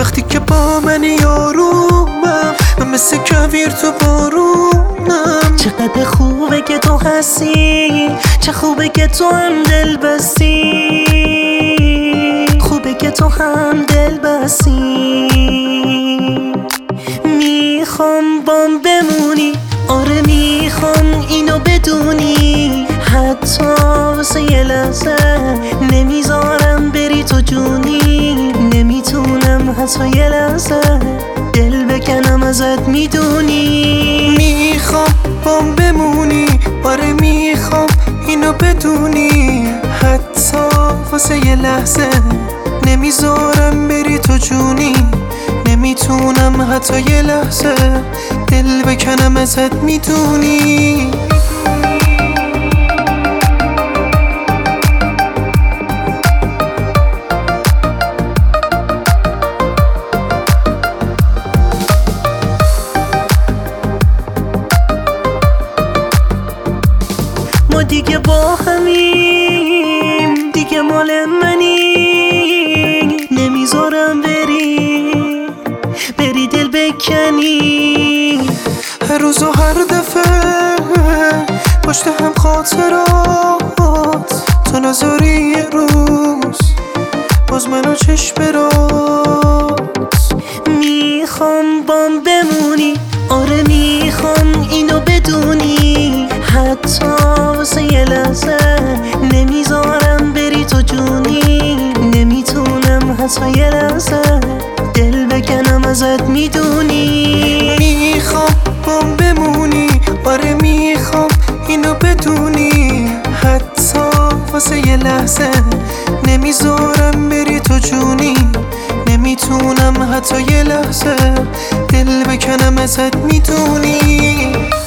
وقتی که با من یارومم، من مثل کویر تو بارونم. چقدر خوبه که تو هستی، چه خوبه که تو هم دل بستی، خوبه که تو هم دل بستی. میخوام بام بمونی، آره میخوام اینو بدونی، حتی واسه یه لحظه نمیذارم بری تو جونی. نمیتونم حتی یه لحظه دل بکنم ازت، میدونی. میخوام بام بمونی، آره میخوام اینو بدونی، حتی واسه یه لحظه نمیذارم بری تو جونی. نمیتونم حتی یه لحظه دل بکنم ازت، میدونی. ما دیگه با همیم، دیگه مال منی. نمیذارم بری دل بکنی. هر روز و هر دفعه پشت هم خاطرات، تو نذاری یه روز باز منو چشم برات. میخوام بام بمونی، آره میخوام اینو بدونی، حتی واسه یه لحظه نمیذارم بری تو جونی. نمیتونم حتی یه لحظه دل بکنم ازت، میدونی. میخوام بام بمونی، آره میخوام اینو بدونی، حتی واسه یه لحظه نمیذارم بری تو جونی. نمیتونم حتی یه لحظه دل بکنم ازت، میدونی.